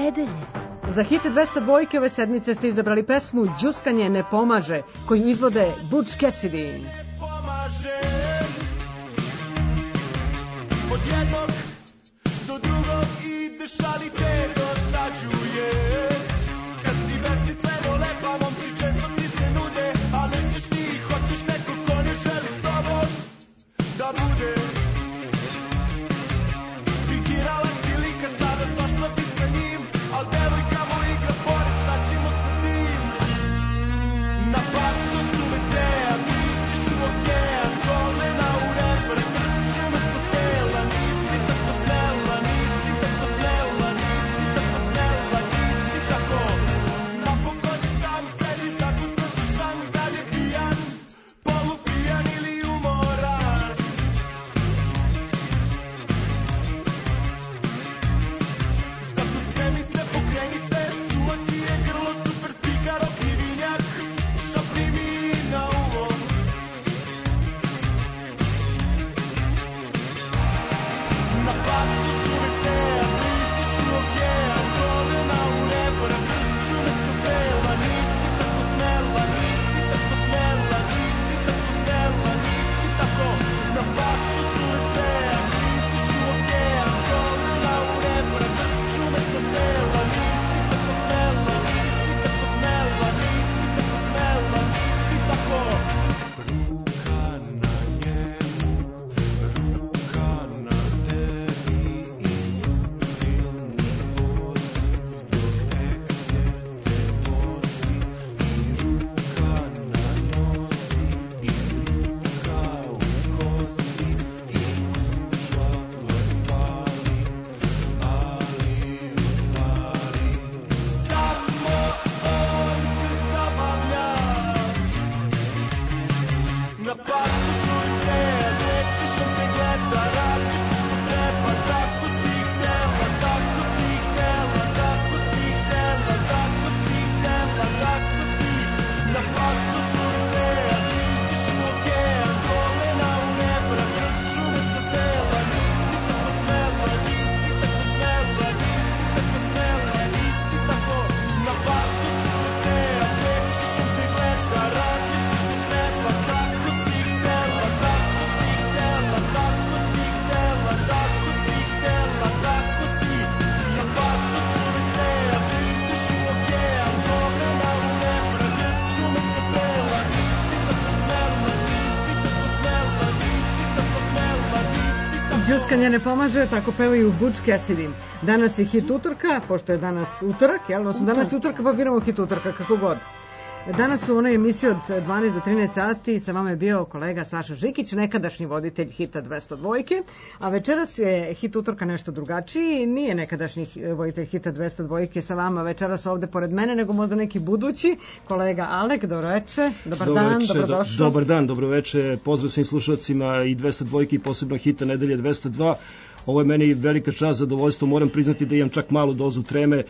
nedelje. Za hit 202 ove sedmice ste izabrali pesmu Đuskanje ne pomaže, koju izvode Butch Cassidy. Od jednog do drugog ideš, ali te dosađuje. Kad si besmisleno lepa, momci često ti se nude, a nećeš ti, hoćeš neko ko ne želi s tobom da bude. Fikirala si lika, sada svašta bi sa njim, al devojka mu igra pored, šta ćemo sa tim? Na platu su WC-a, nisiš u okean, kolena u reper, trču mesto tela, nisi tako smela, nisi tako smela, nisi tako smela, nisi tako. Napokon je sam sebi zakucan za šank, da li je pijan, polupijan ili umoran. Zato spremi se, pokreni se, suva ti je grlo, super speaker, okrivinjak, šapri mi na uvo. Na platu su WC-a, nisiš u okean, kolena u reper, trču mesto tela, nisi tako smela, nisi tako smela, nisi tako smela, nisi tako. Na platu su WC-a, nisiš u okean, kolena u reper, trču mesto tela, nisi tako smela, nisi tako smela, nisi tako smela, nisi tako. Ruka na njemu, ruka na tebi i subtilni poziv dok ekser te vozi. I ruka na nozi, i ruka u kosti, i ušla ostali, ali ostali. Samo on se zabavlja. Na platu su WC-a, nećeš, on te gleda, radiš se što treba, tako si htjela, tako si htjela, tako si htjela, tako si htjela, tako si. Na platu su WC-a, nisiš u okean, kolena u rebra, trču mesto tela, nisi tako smela, nisi tako smela, nisi tako smela, nisi tako. Na platu su WC-a, nećeš, on te gleda, radiš se što treba, tako si htjela, tako si htjela, tako si htjela, tako si htjela, tako si. Na platu su WC-a, nisiš u okean, kolena u rebra, trču mesto tela, nisi tako smela, nisi tako smela, nisi tako smela, nisi tako. Đuskanje ne pomaže, tako pevaju Butch Cassidy. Danas je hit utorka, pošto je danas utorak, jel? Danas je utorka pa biramo hit utorka, kako god. Danas u onoj emisiji od 12 do 13 sati sa vama je bio kolega Saša Žikić, nekadašnji voditelj hita 202, a večeras je hit utorka nešto drugačiji, nije nekadašnji voditelj hita 202 sa vama večeras ovde pored mene, nego možda neki budući kolega Alek. Dobroveče, dobar dan, dobrodošao. Dobar dan, dobroveče, pozdrav svim slušalcima i 202 i posebno hita nedelje 202. Ovo je meni velika čast, zadovoljstvo, moram priznati da imam čak malu dozu treme,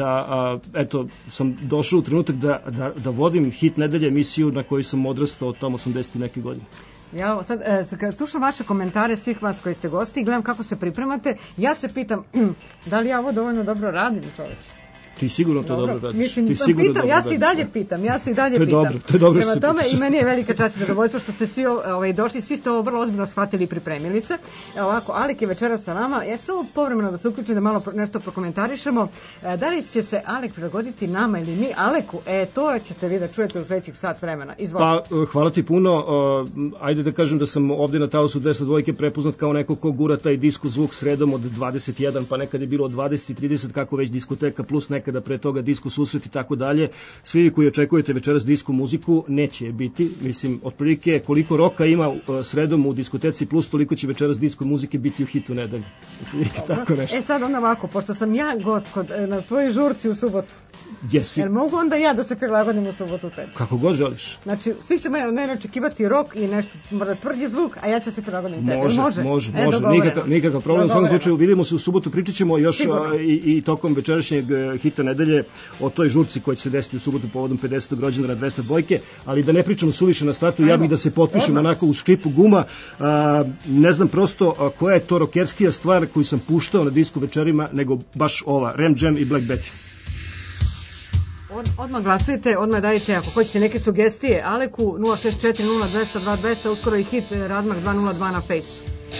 da eto, sam došao u trenutak da vodim hit nedelje, emisiju na kojoj sam odrastao od tamo 80 neke godine. Ja sad, kad slušam vaše komentare svih vas koji ste gosti i gledam kako se pripremate, ja se pitam da li ja ovo dovoljno dobro radim, čoveče? Ti sigurno to dobro radiš. Mislim, ja se i dalje pitam. To je dobro. Prema tome i meni je velika čast i zadovoljstvo što ste svi došli, svi ste ovo vrlo ozbiljno shvatili i pripremili se. Ovako, Alek je večeras sa nama. Ja ću samo povremeno da se uključim da malo nešto prokomentarišemo. Da li će se Alek prilagoditi nama ili mi Aleku? To ćete vi da čujete u sledećih sat vremena. Izvolite. Pa, hvala ti puno. Ajde da kažem da sam ovde na Talasu 202 prepoznat kao neko ko gura taj disko zvuk sredom od 21, pa nekad je bilo od 20 i 30, kako već diskoteka, plus nekada pre toga disko susret i tako dalje. Svi koji očekujete večeras disko muziku, neće je biti. Mislim, otprilike koliko roka ima sredom u diskoteci, plus toliko će večeras disko muzike biti u hitu nedelje. Tako nešto. Sad onda ovako, pošto sam ja gost na tvojoj žurci u subotu. Jesi. Jer mogu onda ja da se prilagodim u subotu tebi? Kako god želiš. Znači, svi će ne očekivati rok i nešto tvrđi zvuk, a ja ću se prilagodim tebi. Može. Nikakav problem. U svakom slučaju vidimo se u subotu, pričat ćemo još i tokom večerašnjeg hita nedelje o toj žurci koja će se desiti u subotu povodom 50. rođendana 202, ali da ne pričamo suviše na startu, ja bih da se potpišem onako u škripu guma. Ne znam prosto koja je to rokerskija stvar koju sam puštao na disku večerima, nego baš ova, Ram Jam i Black Betty. Odmah glasujte, odmah dajte ako hoćete neke sugestije Aleku 064 0202 200, uskoro i hit Razmah 202 na Fejsu.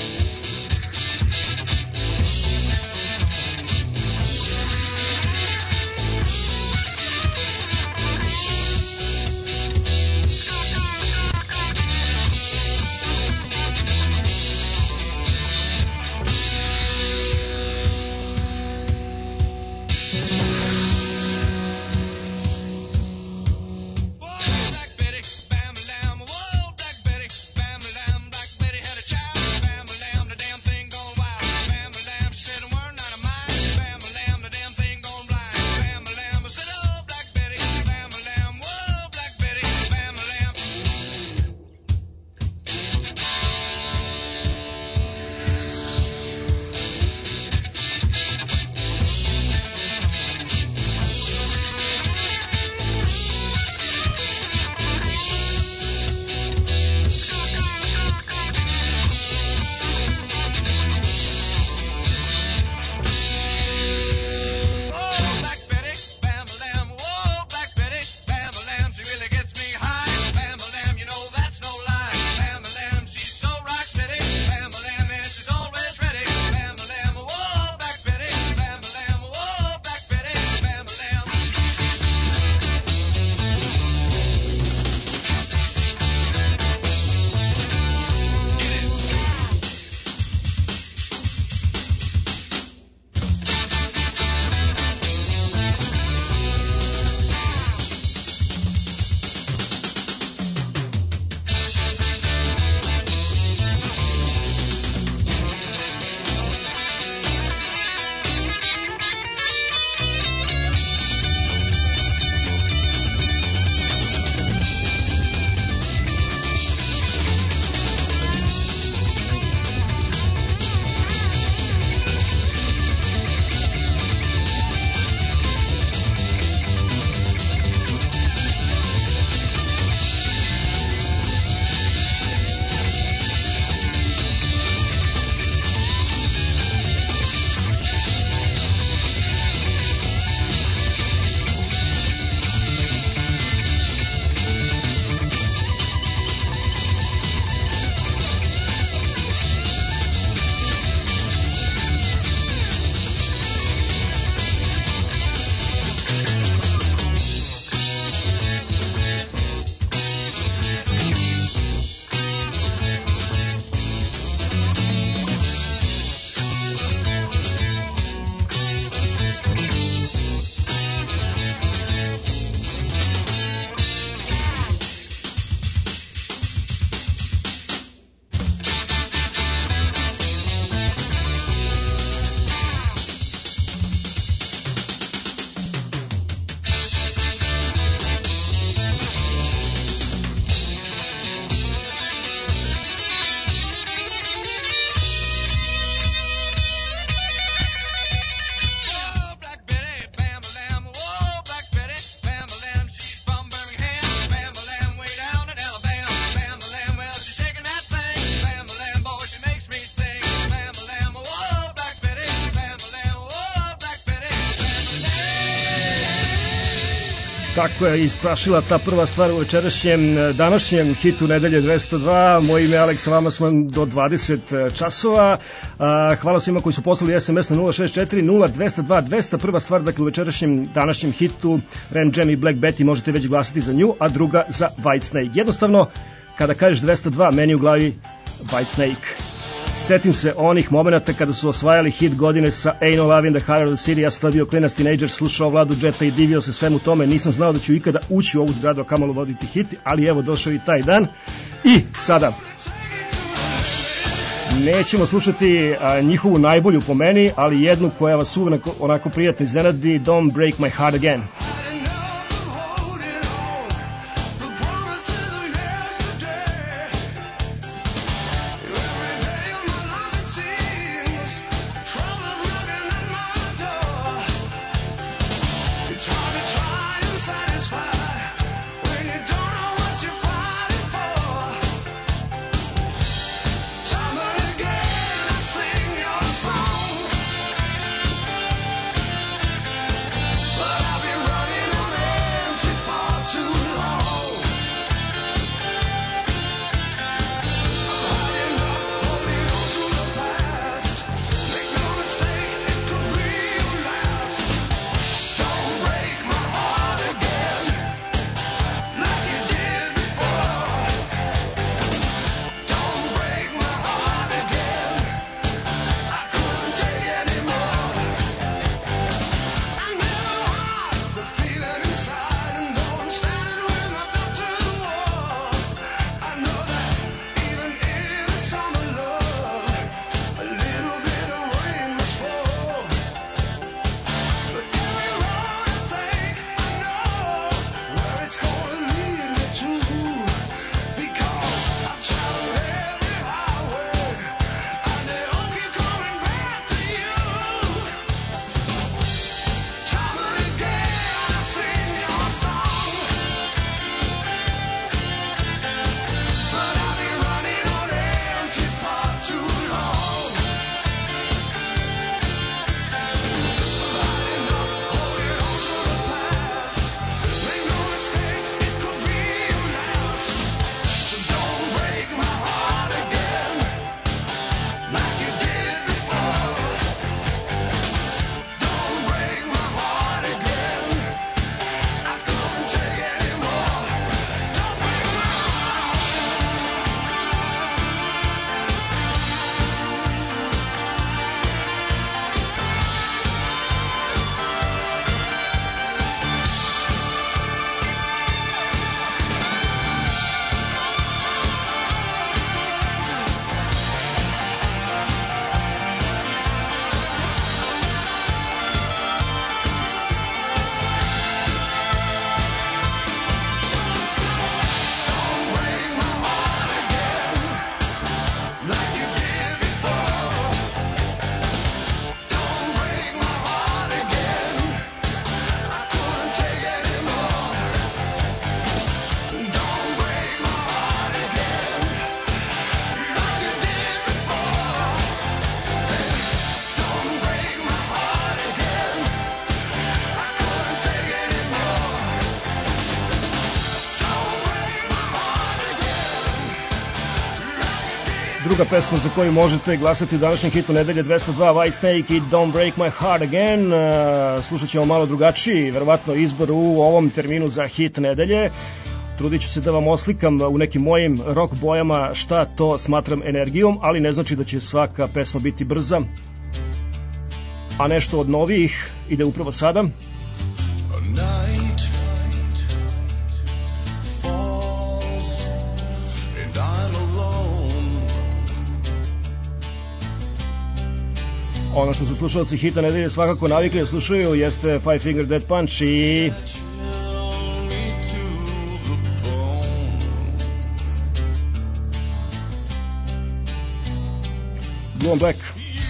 Tako je isprašila ta prva stvar u večerašnjem, današnjem hitu nedelje 202. Moje ime je Aleks, vama smo do 20 časova. Hvala svima koji su poslali SMS na 064 0202 200. Prva stvar, dakle, u večerašnjem današnjem hitu Ram Jam i Black Betty, možete već glasati za nju, a druga za Whitesnake. Jednostavno, kada kažeš 202, meni u glavi Whitesnake. Setim se onih momenta kada su osvajali hit godine sa Ain't No Love in the Heart of the City. Ja sam bio klinac teenager, slušao Vladu Džeta i divio se svemu tome. Nisam znao da ću ikada ući u ovu zgradu, a kamalo voditi hit, ali evo došao i taj dan. I sada nećemo slušati njihovu najbolju po meni, ali jednu koja vas uvek onako prijatno iznenadi, Don't Break My Heart Again. druga pesma za koju možete glasati u današnjem hitu nedelje 202 White Snake i Don't Break My Heart Again. Slušat ćemo malo drugačiji, verovatno, izbor u ovom terminu za hit nedelje. Trudit ću se da vam oslikam u nekim mojim rock bojama šta to smatram energijom, ali ne znači da će svaka pesma biti brza. A nešto od novijih ide upravo sada. Ono što su slušalci hita nedelje svakako navikli da slušaju jeste Five Finger Death Punch i Blue on Black.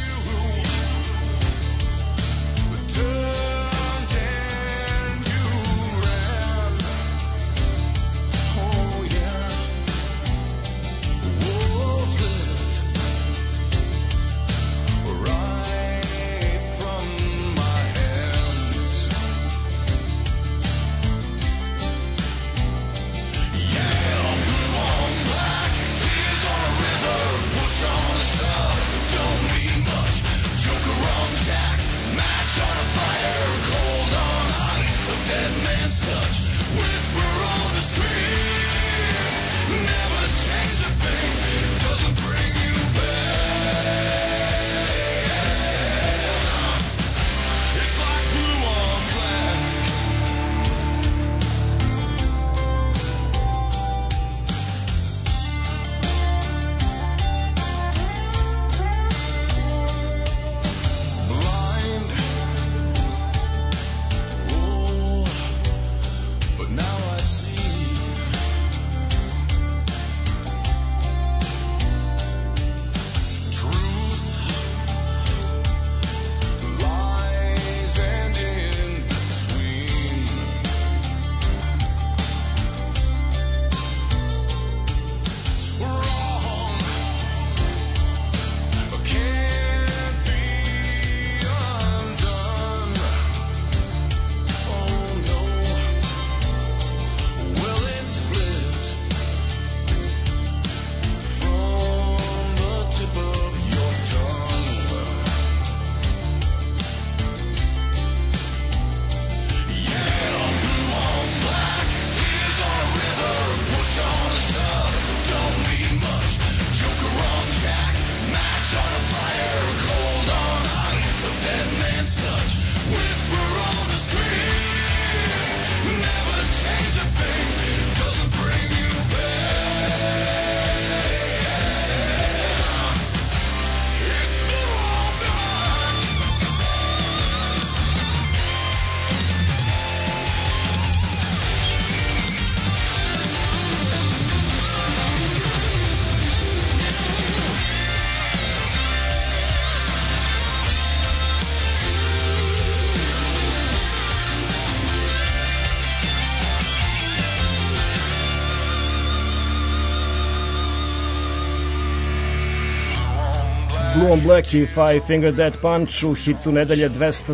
Blue on Black i Five Finger Death Punch u hitu nedelje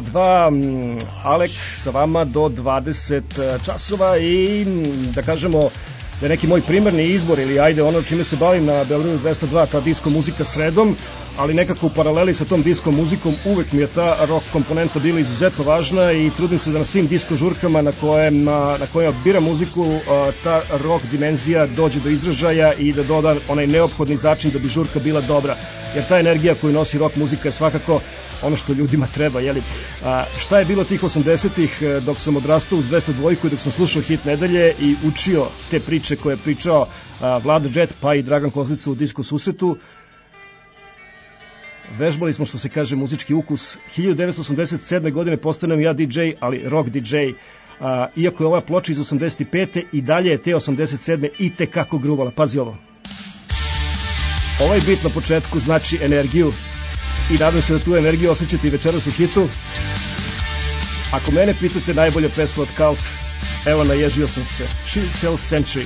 202. Alek sa vama do 20 časova i da kažemo da je neki moj primarni izbor ili ajde ono čime se bavim na Beogradu 202, ta disco muzika sredom, ali nekako u paraleli sa tom disco muzikom uvek mi je ta rock komponenta bila izuzetno važna i trudim se da na svim disco žurkama na kojima biram muziku ta rock dimenzija dođe do izražaja i da doda onaj neophodni začin da bi žurka bila dobra, jer ta energija koju nosi rock muzika je svakako ono što ljudima treba, jeli? Šta je bilo tih 80-ih dok sam odrastao uz 202 i dok sam slušao hit nedelje i učio te priče koje je pričao Vlada Jet pa i Dragan Kozlica u disco susretu. Vežbali smo, što se kaže, muzički ukus. 1987. godine postanem ja DJ, ali rock DJ. Iako je ova ploča iz 85. i dalje je te 87. i tekako gruvala. Pazi ovo. Ovaj bit na početku znači energiju i nadam se da tu energiju osjećate i večeras u hitu. Ako mene pitate, najbolja pesma od Cult, evo, naježio sam se. She Sells Century.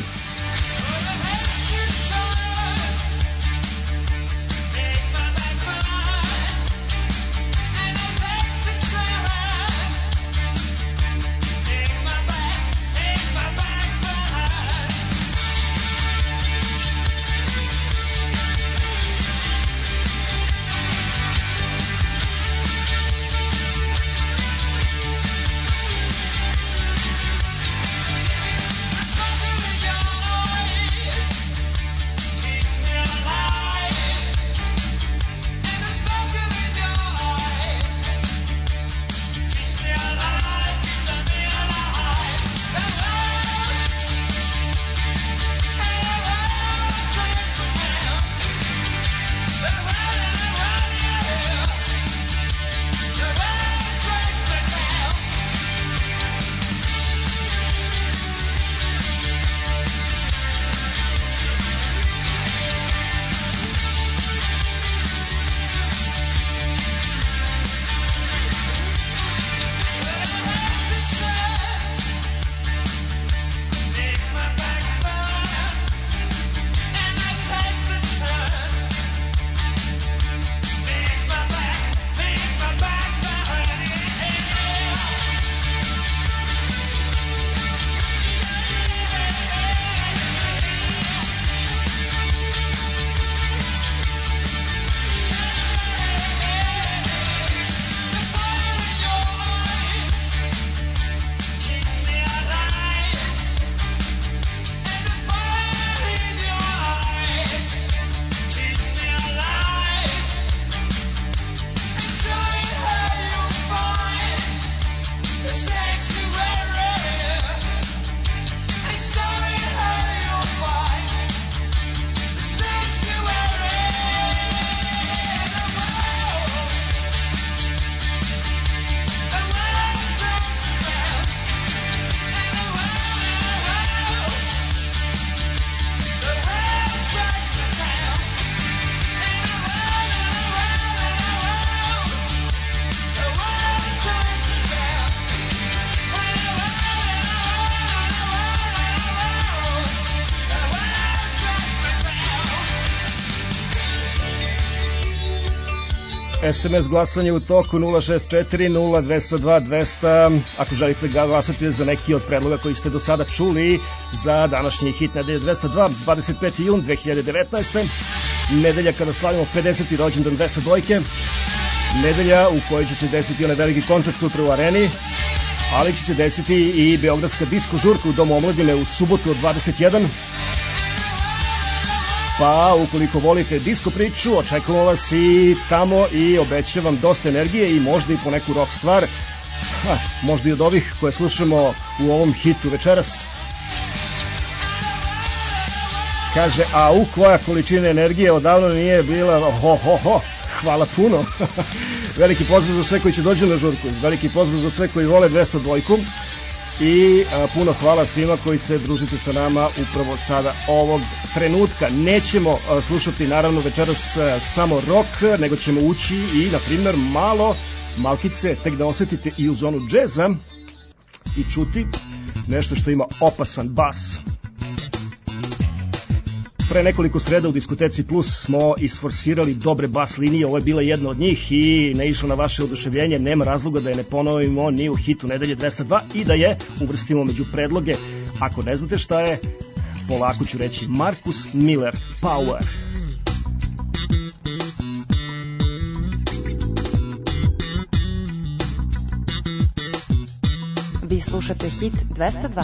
SMS glasanje u toku 064-0202-200. Ako želite glasati za neki od predloga koji ste do sada čuli za današnji hit nedelje 202, 25. jun 2019. Nedelja kada slavimo 50. rođendan 202. Nedelja u kojoj će se desiti onaj veliki koncert sutra u Areni, ali će se desiti i beogradska disko žurka u Domu omladine u subotu od 21. Pa ukoliko volite disko priču, očekujemo vas i tamo i obećavam dosta energije i možda i po neku rock stvar, možda i od ovih koje slušamo u ovom hitu večeras. Kaže, au, koja količina energije odavno nije bila, hvala puno. Veliki pozdrav za sve koji će dođu na žurku, veliki pozdrav za sve koji vole 202 i puno hvala svima koji se družite sa nama upravo sada ovog trenutka. Nećemo slušati naravno večeras samo rock, nego ćemo ući i na primjer malkice tek da osetite i u zonu džeza i čuti nešto što ima opasan bas. Pre nekoliko sreda u Diskoteci Plus smo isforsirali dobre bas linije, ovo je bila jedna od njih i ne išlo na vaše oduševljenje, nema razloga da je ne ponovimo ni u hitu nedelje 202 i da je uvrstimo među predloge. Ako ne znate šta je, polako ću reći, Marcus Miller, Power. Vi slušate hit 202.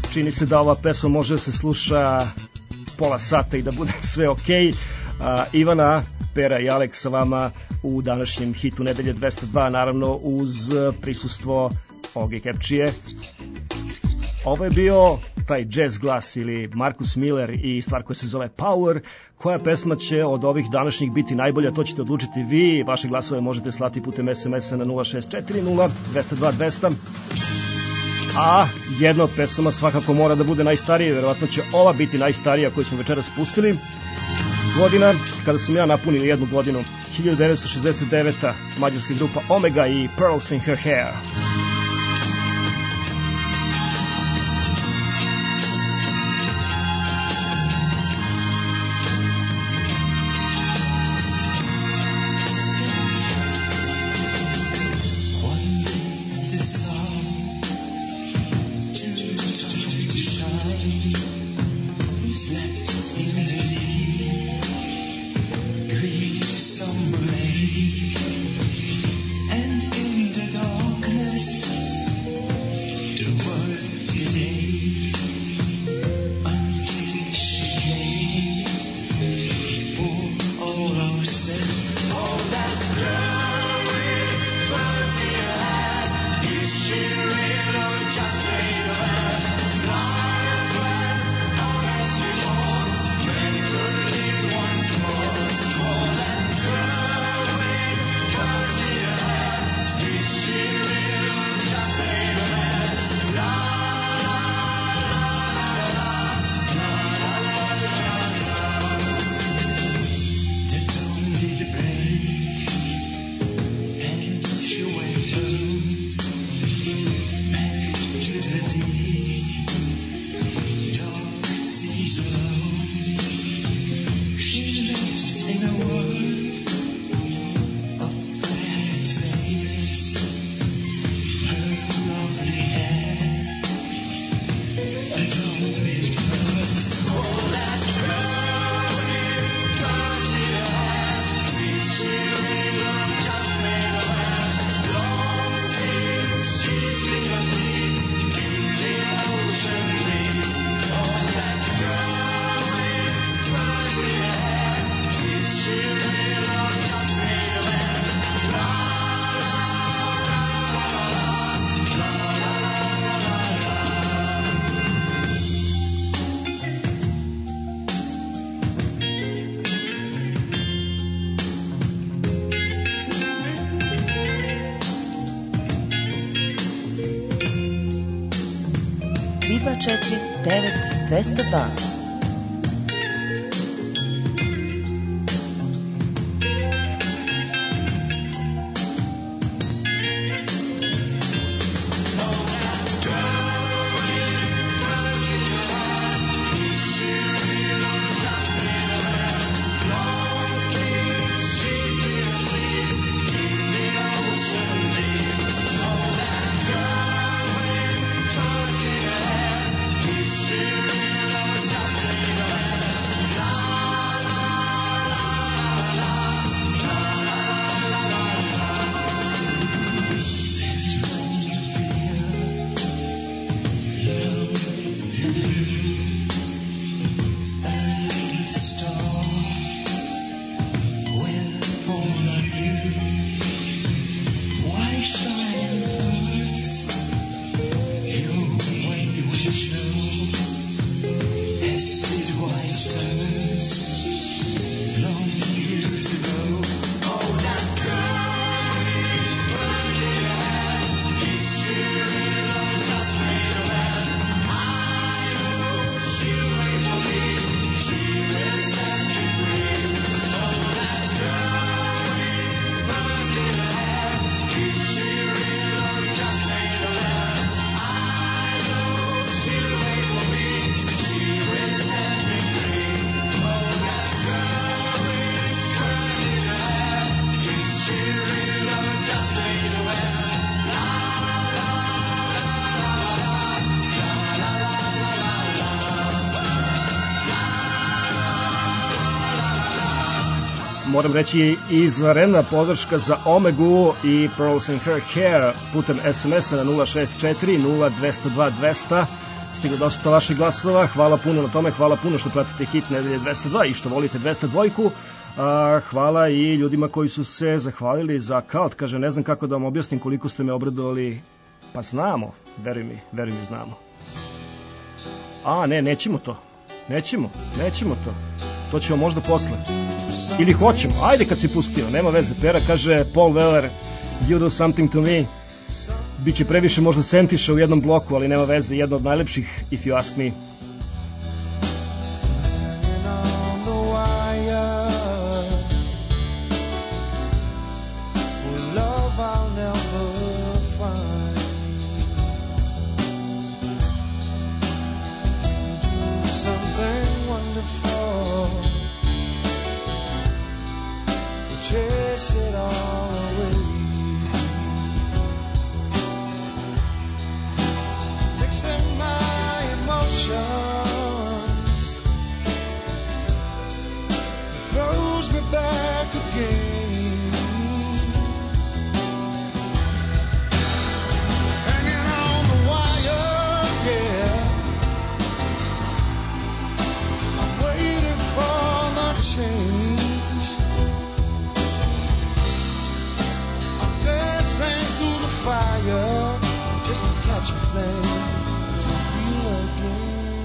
Čini se da ova pesma može da se sluša pola sata i da bude sve okej. Ivana, Pera i Aleks sa vama u današnjem hitu nedelje 202, naravno uz prisustvo Olge Kepčije. Ovo je bio taj jazz glas ili Marcus Miller i stvar koja se zove Power. Koja pesma će od ovih današnjih biti najbolja, to ćete odlučiti vi. Vaše glasove možete slati putem SMS-a na 0640 202 200. A jedna od pesama svakako mora da bude najstarija, verovatno će ova biti najstarija koju smo večeras pustili. Godina kada sam ja napunio 1 godinu, 1969. mađarska grupa Omega i Pearls in Her Hair. moram reći izvanredna podrška za Omegu i Pearls in Her Hair putem SMS-a na 064 0202 200. Stiglo dosta vaših glasova, hvala puno na tome, hvala puno što pratite Hit nedelje 202 i što volite 202. Hvala i ljudima koji su se zahvalili za Kalt. Kaže, ne znam kako da vam objasnim koliko ste me obradovali. Pa znamo, veruj mi, znamo. Nećemo to. Nećemo to. To ćemo možda posle. Ili hoćemo, ajde kad si pustio, nema veze. Pera kaže, Paul Weller, You Do Something To Me. Biće previše možda sentiša u jednom bloku, ali nema veze, jedno od najlepših, If You Ask Me. Chase it all away, mixing my emotions, throws me back again, hanging on the wire, yeah, I'm waiting for the change. Fire just to catch a flame, feel again.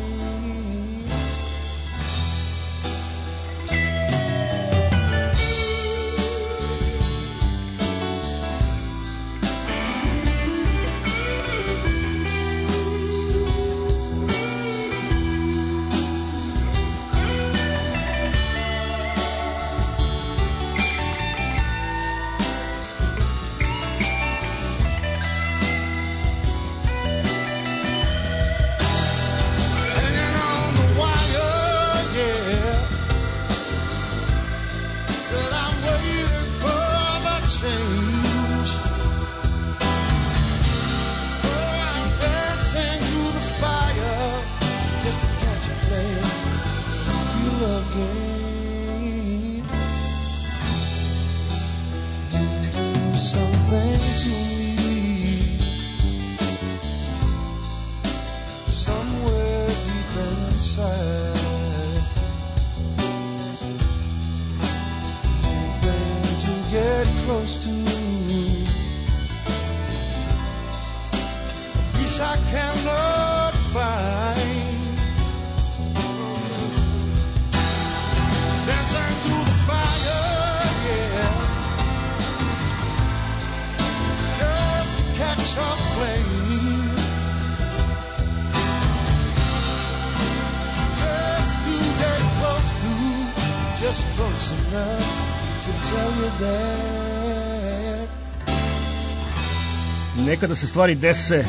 Nekada se stvari dese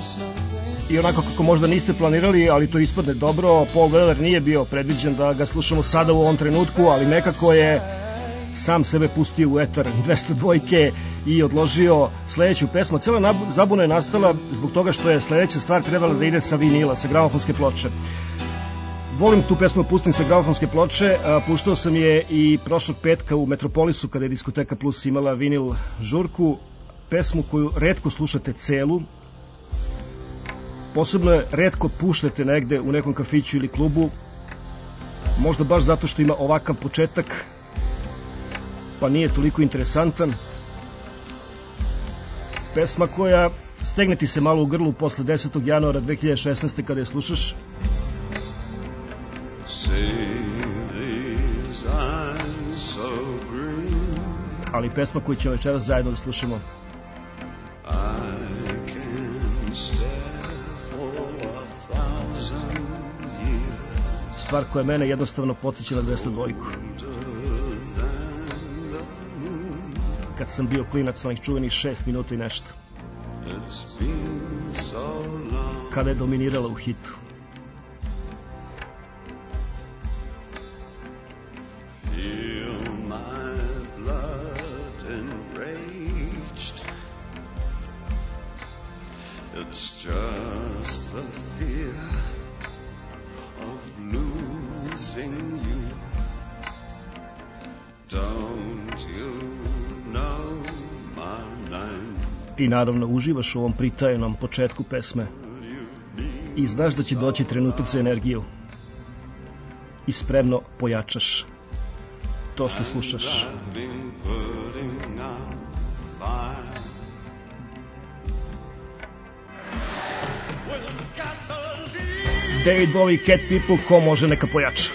i onako kako možda niste planirali, ali to ispadne dobro. Paul Weller nije bio predviđen da ga slušamo sada u ovom trenutku, ali nekako je sam sebe pustio u etar 202 i odložio sledeću pesmu. Cela zabuna je nastala zbog toga što je sledeća stvar trebala da ide sa vinila, sa gramofonske ploče. Volim tu pesmu pustim sa gramofonske ploče, puštao sam je i prošlog petka u Metropolisu kada je Diskoteka Plus imala vinil žurku. Pesmu koju retko slušate celu, posebno je retko puštate negde u nekom kafiću ili klubu, možda baš zato što ima ovakav početak, pa nije toliko interesantan. Pesma koja stegne ti se malo u grlu posle 10. januara 2016. kada je slušaš. Ali pesma koju ćemo večeras zajedno da slušamo. Stvar koja mene jednostavno podsjeća na 202. Kad sam bio klinac, onih čuvenih 6 minuta i nešto. Kada je dominirala u hitu. It's just the fear of losing you. Don't you know my name? I naravno uživaš u ovom pritajenom početku pesme. You've been i znaš da će doći trenutak za energiju i spremno pojačaš to što slušaš. David Bowie, Cat People, ko može neka pojača.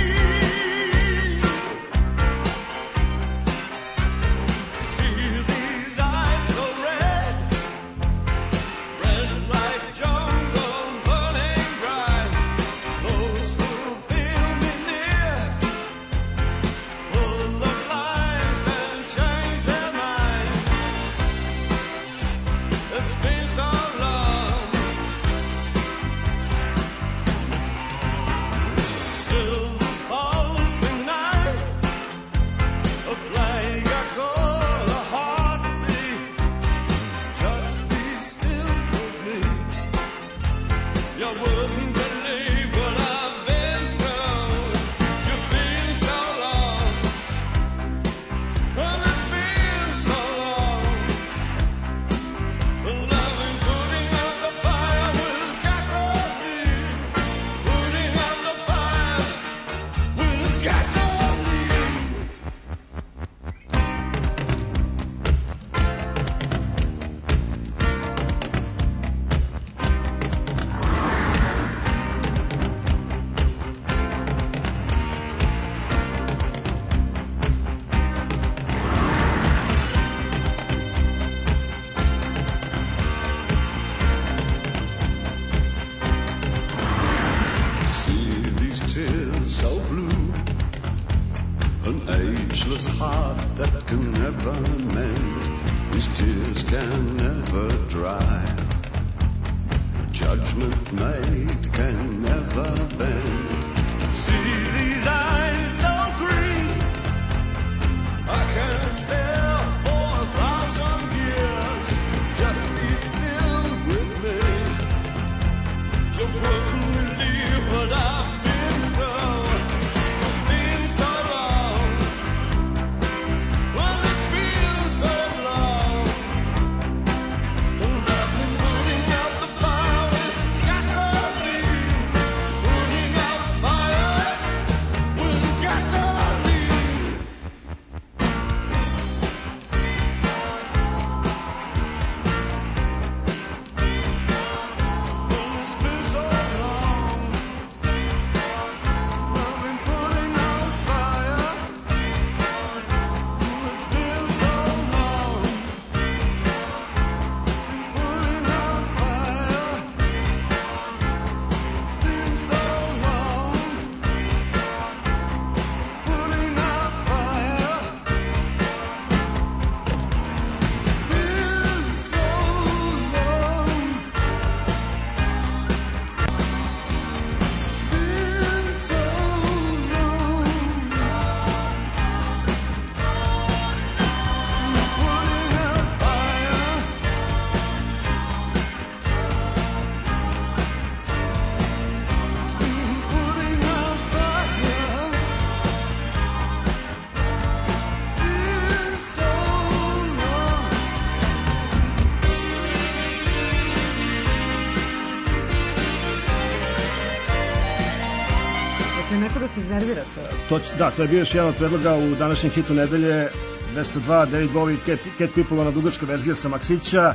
Iznervira se. To je bio još jedan od predloga u današnjem hitu nedelje, 202, David Bowie, Cat People, ona dugačka verzija sa Maksića.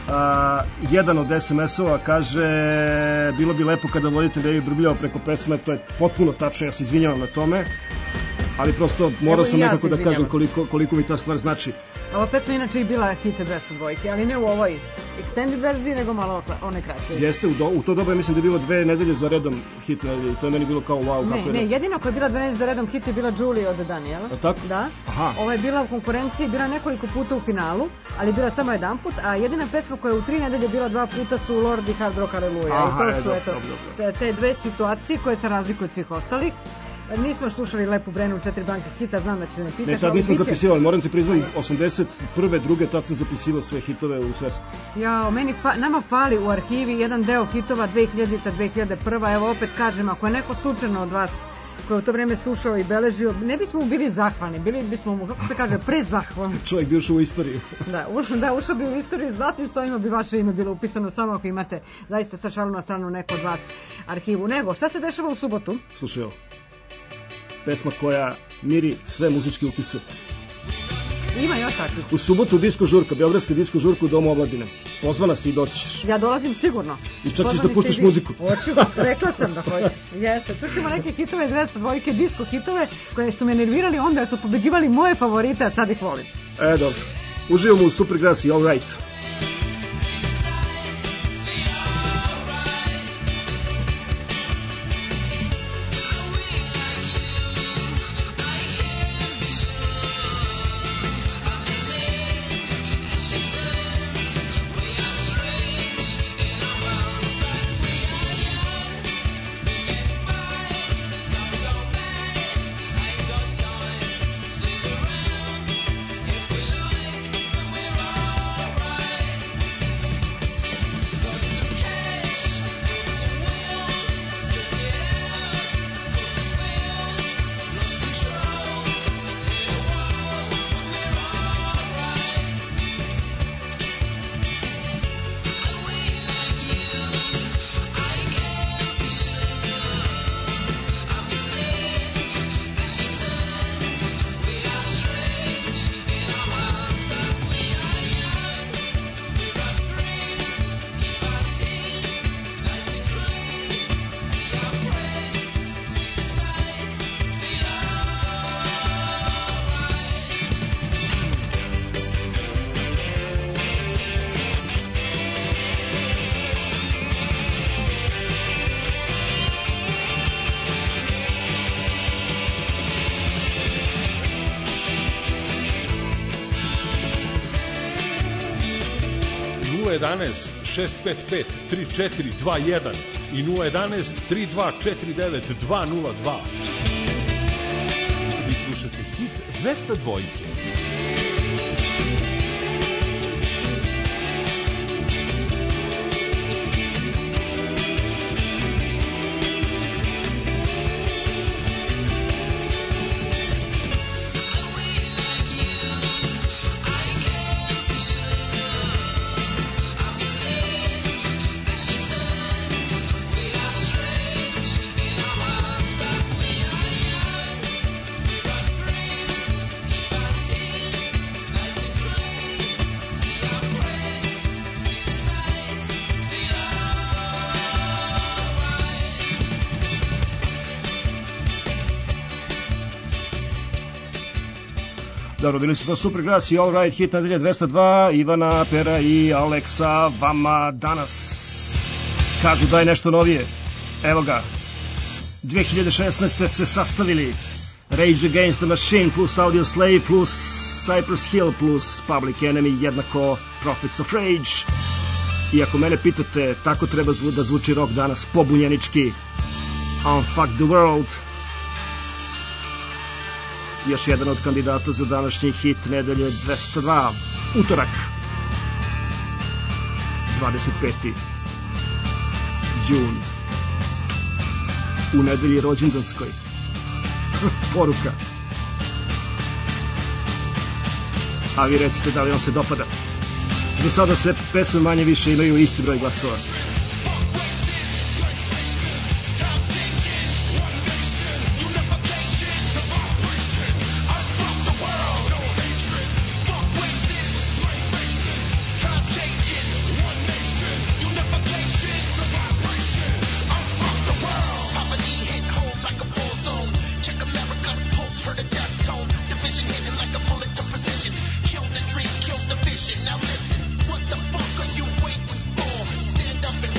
Jedan od SMS-ova kaže: bilo bi lepo kada voditelj David brbljao preko pesme. To je potpuno tačno, ja se izvinjavam na tome, ali prosto morao sam nekako da kažem koliko mi ta stvar znači. Ova pesma inače i bila hit 202, ali ne u ovoj extended verziji, nego malo one kraće. Jeste, u to doba mislim da je bilo 2 nedelje za redom hit nedelje, to je meni bilo kao wow. Ne, jedina koja je bila 2 nedelje za redom hit je bila Julie od Daniela. Tako? Da. Aha. Ova je bila u konkurenciji, bila nekoliko puta u finalu, ali bila samo jedan put, a jedina pesma koja je u 3 nedelje bila 2 puta su Lord i Hard Rock Hallelujah. I to su te dve situacije koje se razlikuju od svih ostalih. Nismo slušali Lepu Brenu, 4 banke hita, znam da će me pitaš. Ne, tad nisam zapisivao, moram ti priznam, 81. druge, tad sam zapisivao sve hitove u svesku. Ja, nama fali u arhivi jedan deo hitova 2000-2001. Evo opet kažem, ako je neko slučajno od vas koji je u to vreme slušao i beležio, ne bismo mu bili zahvalni, bili bismo mu, kako se kaže, prezahvalni. Čovjek bi ušao u istoriju. Ušao bi u istoriju, zlatnim slovima bi vaše ime bilo upisano, samo ako imate zaista sa šalu na stranu neko od vas arhivu. Nego, šta se dešava u subotu? Slušaj ovo, pesma koja miri sve muzičke ukuse. Ima još takvih. U subotu disko žurka, beogradska disko žurka u Domu omladine. Pozvana si i doćiš. Ja dolazim sigurno. I čak ćeš da puštiš muziku. Hoću, rekla sam da hoću. Jeste, čućemo neke hitove, 202 disko hitove koje su me nervirali onda jer su pobeđivali moje favorite, a sad ih volim. Dobro. Uživamo u Supergrass i All Right. .11 655 3421 i 011 3249 202. Vi slušate hit 202. Dobro, bili su to Supergrass i All Right, hit nedelje 202, Ivana, Pera i Aleksa vama danas kažu daj nešto novije. Evo ga, 2016. se sastavili Rage Against the Machine plus Audio Slave plus Cypress Hill plus Public Enemy jednako Prophets of Rage. I ako mene pitate, tako treba da zvuči rock danas, pobunjenički. Unfuck the World. Još jedan od kandidata za današnji hit nedelje 202, utorak 25. jun, u nedelji rođendanskoj. Poruka. A vi recite da li on se dopada. Za sada sve pesme manje više imaju isti broj glasova. Now listen, what the fuck are you waiting for? Stand up and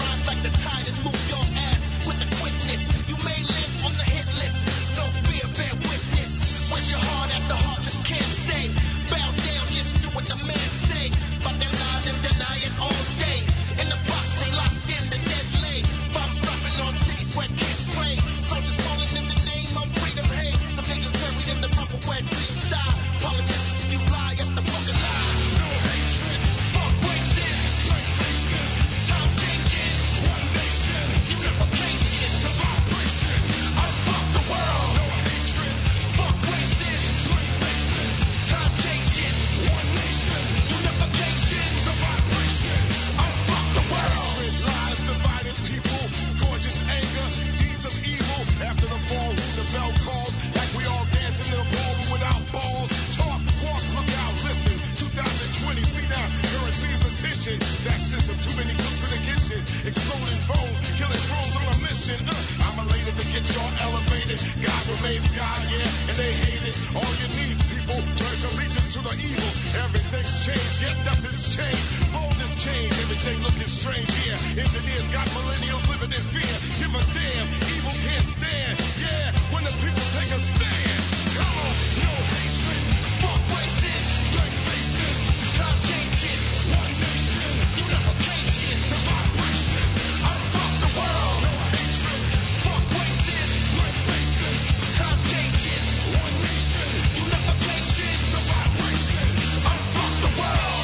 remains God, yeah, and they hate it. All you need, people, pledge allegiance to the evil. Everything's changed, yet nothing's changed. Mold is changed, everything looking strange here. Engineers got millennials living in fear. Give a damn, evil can't stand. Yeah, when the people take a stand. Come on, no hatred, fuck racist, black faces, time changing, one nation, unification, the vibration, unfuck the world. No hatred, fuck racist, black faces, time changing, one nation, unification, the vibration, unfuck the world.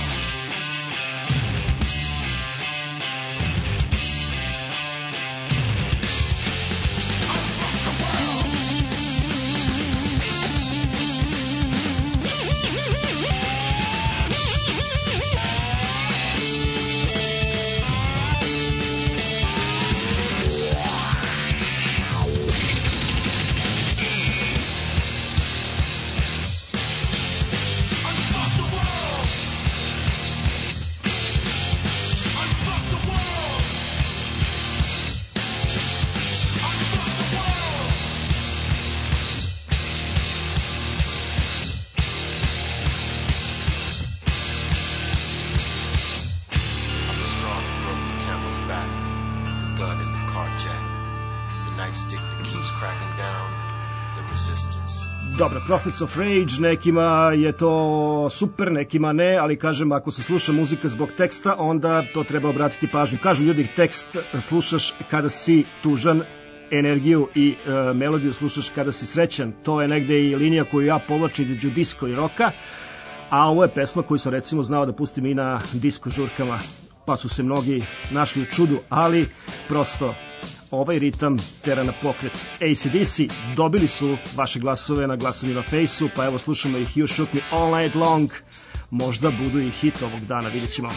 Dobro, Prophets of Rage, nekima je to super, nekima ne, ali kažem, ako se sluša muzika zbog teksta, onda to treba obratiti pažnju. Kažu ljudi, tekst slušaš kada si tužan, energiju i melodiju slušaš kada si srećan. To je negde i linija koju ja povlačim između disko i roka, a ovo je pesma koju sam recimo znao da pustim i na disko žurkama, pa su se mnogi našli u čudu, ali prosto ovaj ritam tera na pokret. AC/DC dobili su vaše glasove na glasanju na Fejsu, pa evo slušamo ih You Shook Me All Night Long, možda budu i hit ovog dana, vidjet ćemo.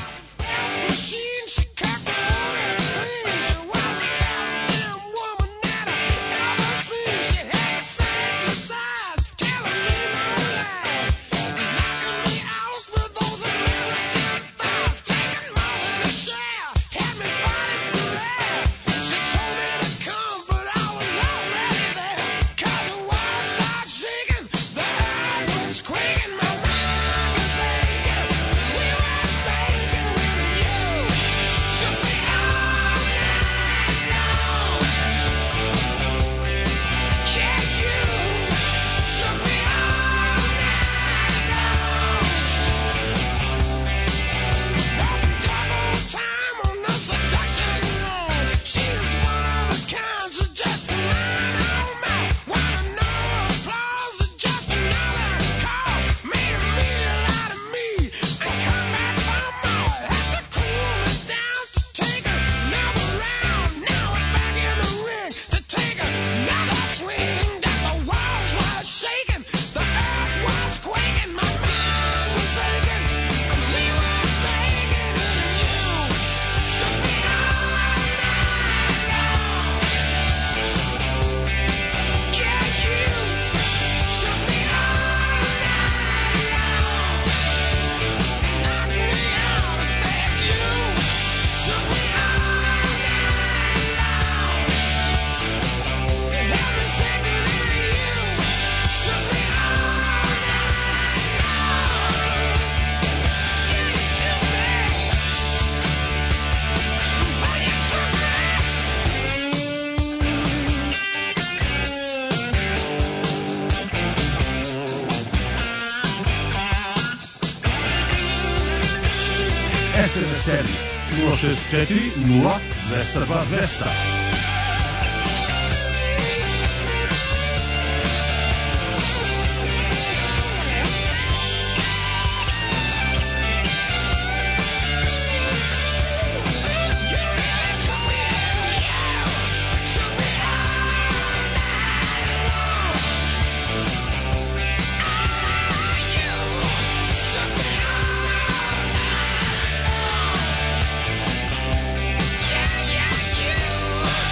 SMS servis 064 0 202 200. Yeah, yeah, you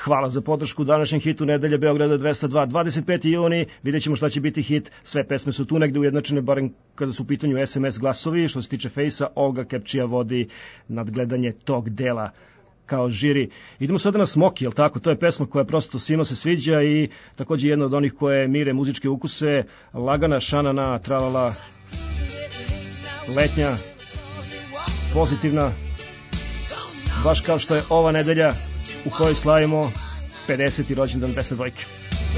Hvala za podršku današnjem hitu nedelje Beograda 202, 25. juni. Vidjet ćemo šta će biti hit. Sve pesme su tu negde ujednačene, barem kada su u pitanju SMS glasovi. Što se tiče Fejsa, Olga Kepčija vodi nadgledanje tog dela kao žiri. Idemo sada na Smoki, jel tako? To je pesma koja prosto svima se sviđa i takođe jedna od onih koje mire muzičke ukuse. Lagana, šanana, tralala, letnja, pozitivna, baš kao što je ova nedelja u kojoj slavimo 50. rođendan Besne dvojke.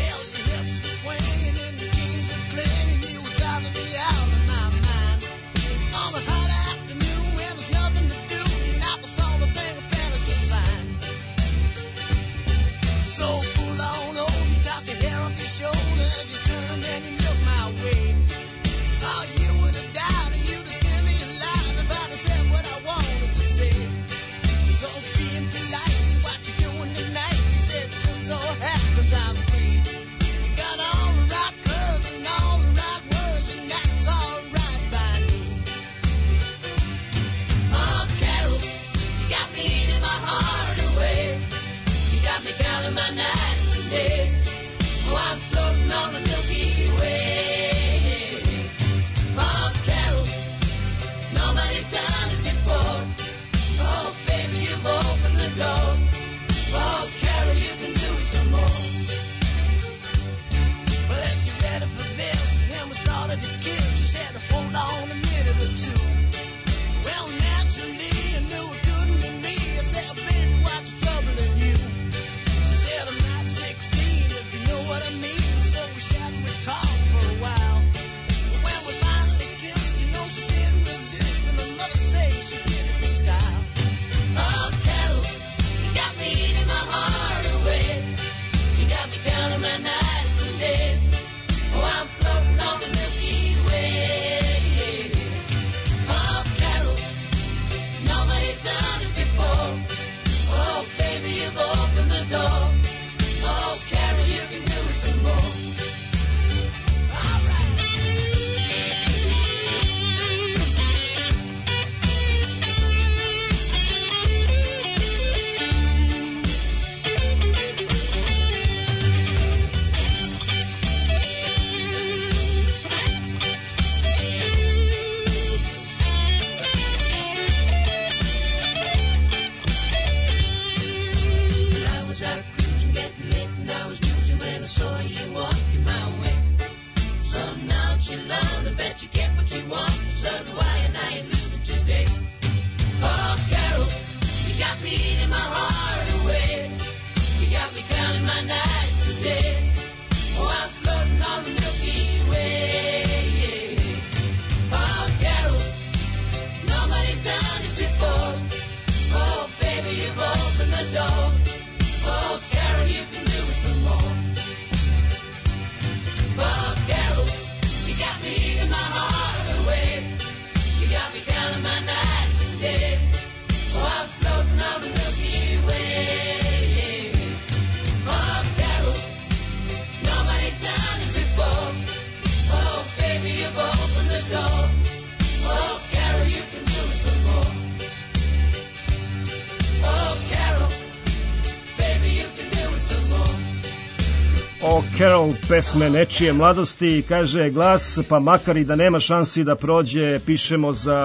Carol, pesme nečije mladosti, kaže glas, pa makar i da nema šansi da prođe, pišemo za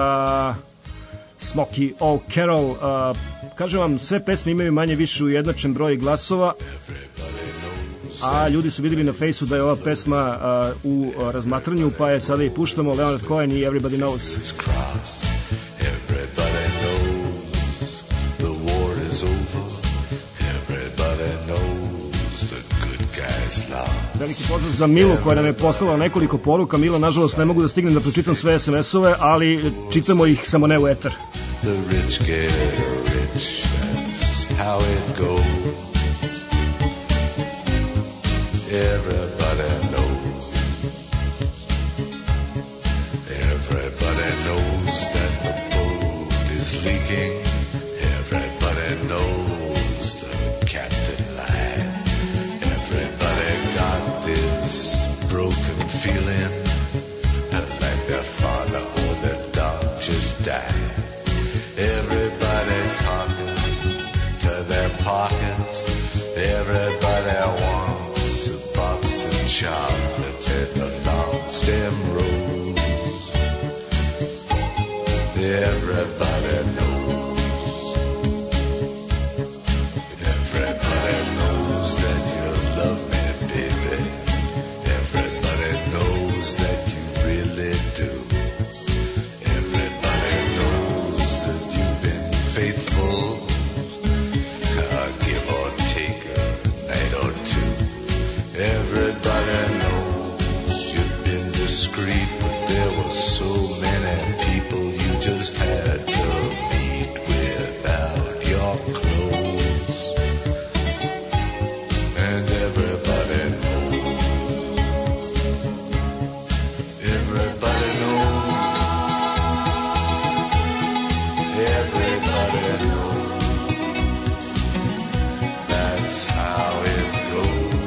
Smoky O'Carroll. Kažem vam, sve pesme imaju manje više ujednačen broj glasova, a ljudi su vidjeli na Fejsu da je ova pesma u razmatranju, pa je sada i puštamo. Leonard Cohen i Everybody Knows. Everybody knows the war is over. Everybody knows the good guys love. Veliki pozdrav za Milu koja nam je poslala nekoliko poruka. Mila, nažalost, ne mogu da stignem da pročitam sve SMS-ove, ali čitamo ih samo ne u eter. The rich get rich, that's how it goes. Everybody knows. Everybody knows that the boat is leaking. Everybody knows the captain lied. Everybody got this broken feeling like their father or their dog just died. Everybody talking to their pockets. chocolates and a long stem rose. Everybody knows. Everybody knows that you love me, baby. Everybody knows that you really do. Everybody knows that you've been faithful. Give or take a night or two. Everybody knows you've been discreet, but there were so many people you just had to meet without your clothes. And everybody knows. Everybody knows. Everybody knows. That's how it goes.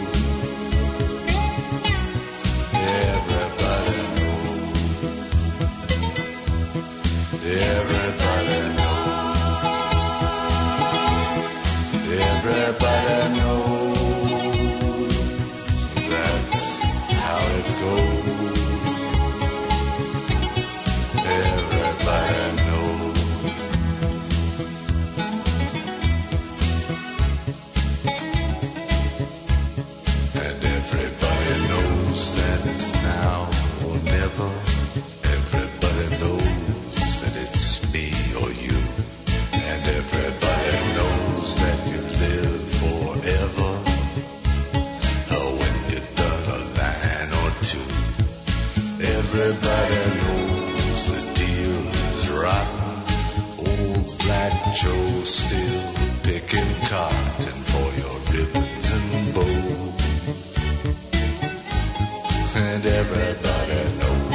Everybody knows. Everybody knows. Everybody knows. That's how it goes. Everybody knows. And everybody knows that it's now or never. Everybody knows that it's me or you. And everybody knows that you live forever. When you've done a line or two. Everybody knows the deal is rotten. Old Black Joe still picking cotton for your ribbons and bows. And everybody knows.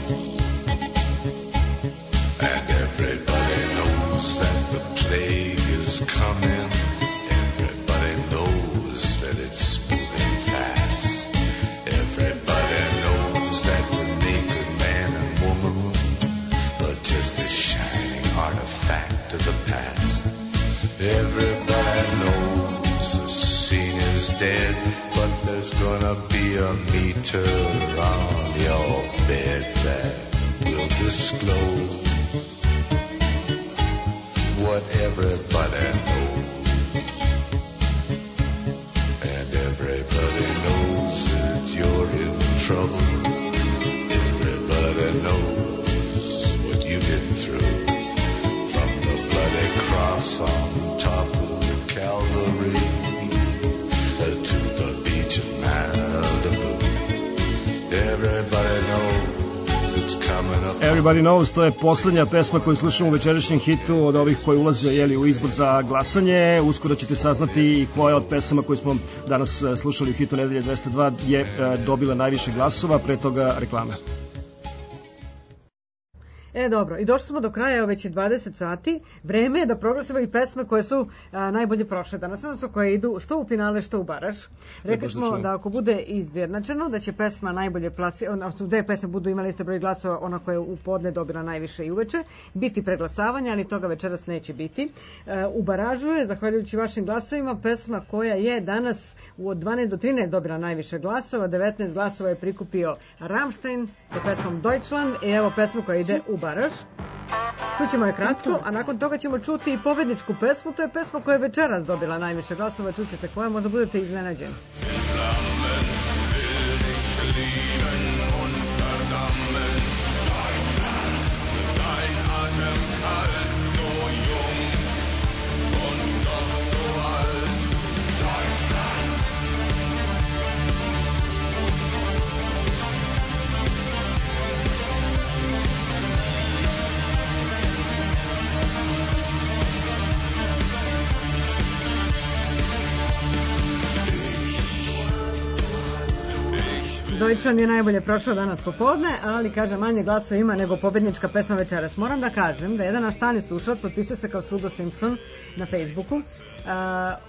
And everybody knows that the plague is coming. Everybody knows that it's moving fast. Everybody knows that the naked man and woman are just a shining artifact of the past. Everybody knows the scene is dead, but there's gonna be a meter on your bed that will disclose what everybody knows. And everybody knows that you're in trouble. Everybody knows what you've been through. From the bloody cross on top of the Calvary to the beach of Malibu. Everybody knows it's coming up. Everybody Knows, to je poslednja pesma koju slušamo u večerašnjem hitu od ovih koji ulaze u izbor za glasanje. Uskoro ćete saznati i koja od pesama koju smo danas slušali u hitu Nedelje 202 je dobila najviše glasova, pre toga reklame. Dobro, i došli smo do kraja, već je 20 sati. Vreme je da proglasimo i pesme koje su najbolje prošle danas, odnosno koje idu što u finale, što u baraž. Rekli smo da ako bude izjednačeno, da će pesma najbolje odnosno gde pesme budu imali iste broj glasova, ona koja je u podne dobila najviše i uveče, biti preglasavanja, ali toga večeras neće biti. U baražu je, zahvaljujući vašim glasovima, pesma koja je danas od 12 do 13 dobila najviše glasova, 19 glasova je prikupio Rammstein sa pesmom Deutschland i evo pesmu koja ide u baraž. Čućemo je kratko, a nakon toga ćemo čuti i pobedničku pesmu, to je pesma koja je večeras dobila najviše glasova, čućete koja, možda budete iznenađeni. Deutschland je najbolje prošao danas popodne, ali kaže manje glasova ima nego pobednička pesma večeras. Moram da kažem da jedan naš stalni slušalac potpisuje se kao Sudo Simpson na Facebooku.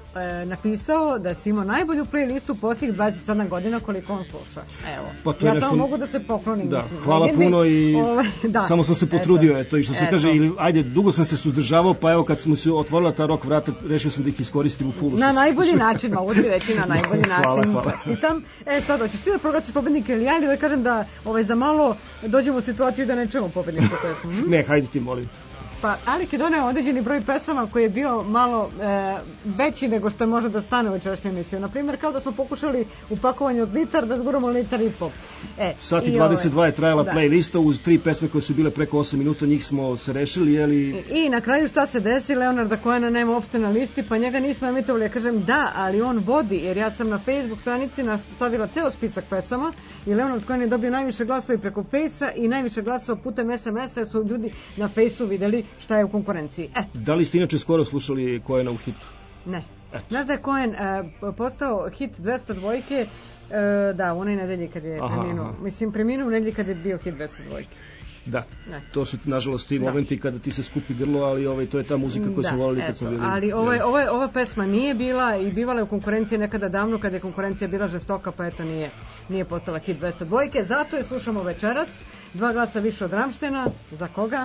napisao da si imao najbolju playlistu posljednjih 27 godina koliko on sluša. Evo. Pa to je ja nešto... samo mogu da se poklonim. Da, mislim. hvala puno i da. samo sam se potrudio, eto, i što se kaže, ili, ajde, dugo sam se suzdržavao, pa evo kad smo se otvorila ta rock vrata, rešio sam da ih iskoristim u fullu. Na najbolji način, mogu ti reći, na najbolji način. Hvala. Čestitam. Sad, hoćeš ti da proglasiš pobednika ili ja, ili da kažem da za malo dođemo u situaciju da ne čujemo pobedničku pesmu? Ne, hajde ti, molim. Pa Alek je doneo određeni broj pesama koji je bio malo veći nego što je može da stane u večerašnju emisiju. Naprimjer, kao da smo pokušali u pakovanju od litar da zguramo litar i pol. Sat i 22 je trajala playlista uz 3 pesme koje su bile preko 8 minuta, njih smo se rešili, jeli... I na kraju šta se desi, Leonarda Cohena nema uopšte na listi, pa njega nismo emitovali. Ja kažem da, ali on vodi, jer ja sam na Facebook stranici nastavila ceo spisak pesama i Leonard Cohen je dobio najviše glasova i preko Fejsa i najviše glasova putem SMS-a, jer su ljudi na Fejsu videli šta je u konkurenciji. Da li ste inače skoro slušali Cohena u hitu? Ne. Znaš da je Cohen postao hit 202-ke da, u onoj nedelji kad je preminuo. Mislim, preminuo u nedelji kad je bio hit 202-ke. Da, to su nažalost ti momenti kada ti se skupi grlo, ali to je ta muzika koju smo volili kad smo bili. Ali ova pesma nije bila i bivala je u konkurenciji nekada davno kada je konkurencija bila žestoka, pa eto nije postala hit 202-ke. Zato je slušamo večeras. 2 glasa više od Ramštena. Za koga?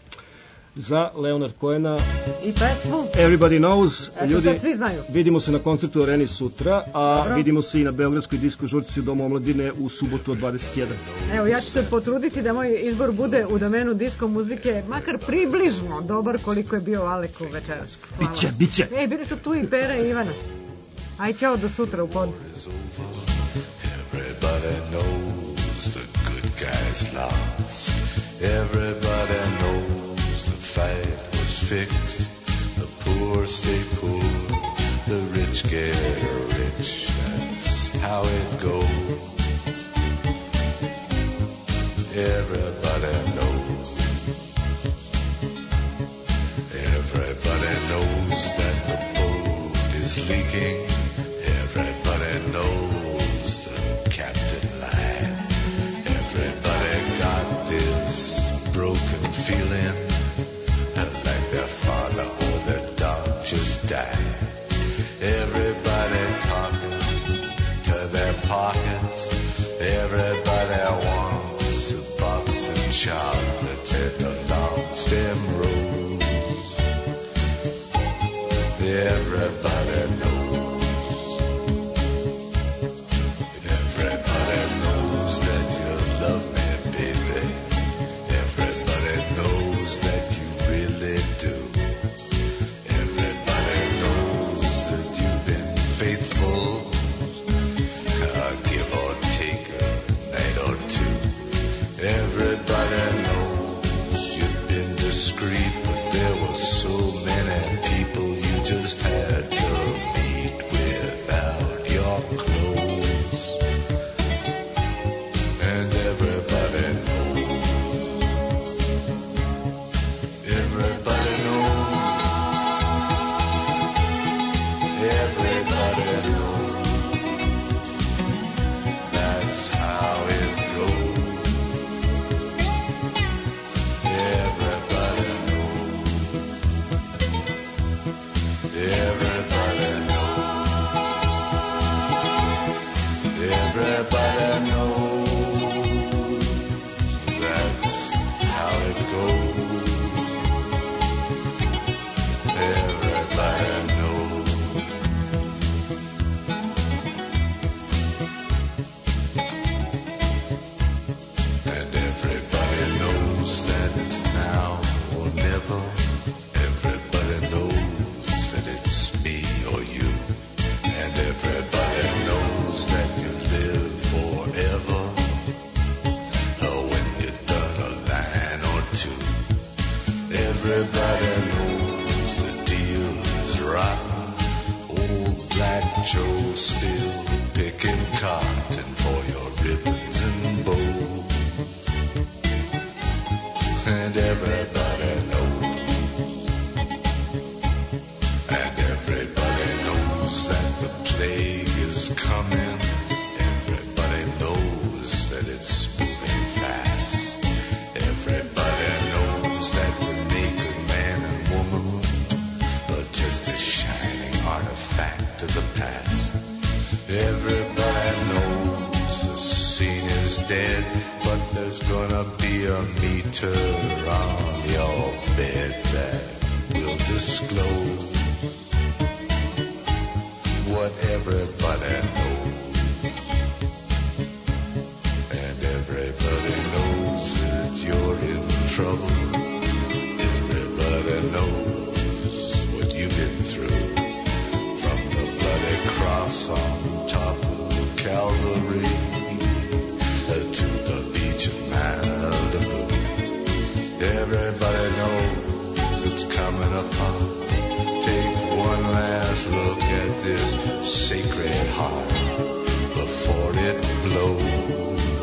Za Leonard Cohena i pesmu Everybody Knows. Ljudi, svi znaju. Vidimo se na koncertu u Areni sutra, a vidimo se i na Beogradskoj disko žurci u Domu omladine u subotu od 21. Evo, ja ću se potruditi da moj izbor bude u domenu disko muzike makar približno dobar koliko je bio Alek večeras. Biće. Bili su tu i Pera i Ivana. Aj, čao, do sutra u podu. Everybody knows the good guys lost. Everybody knows the fight was fixed. The poor stay poor, the rich get rich. That's how it goes. Everybody knows. Everybody knows that the boat is leaking. Everybody knows the captain lied. Everybody got this broken feeling like their father or their dog just died. Everybody talking to their pockets. Everybody wants a box of chocolates and a long stem rose. Everybody knows. Everybody knows that you love me, baby. Everybody knows that you really do. Everybody knows that you've been faithful, give or take a night or two. Everybody knows you've been discreet, but there were so many people you just had to meet without your clothes. And everybody knows. Everybody knows. Everybody knows. That's how it goes. Everybody knows. Everybody knows. Everybody knows. That's how it goes. Everybody knows. And everybody knows that it's now or never. Everybody knows that it's me or you. And everybody knows that you live forever. When you've done a line or two. Everybody knows the deal is rotten. Old Black Joe's still picking cotton for your ribbons and bows. And everybody knows. And everybody knows that the plague is coming. Everybody knows that it's moving fast. Everybody knows that the naked man and woman are just a shining artifact. a meter on your bed that will disclose what everybody knows. And everybody knows that you're in trouble. Everybody knows what you've been through. From the bloody cross on top of Calvary to the beach of Malibu. Everybody knows it's coming upon. Take one last look at this sacred heart before it blows.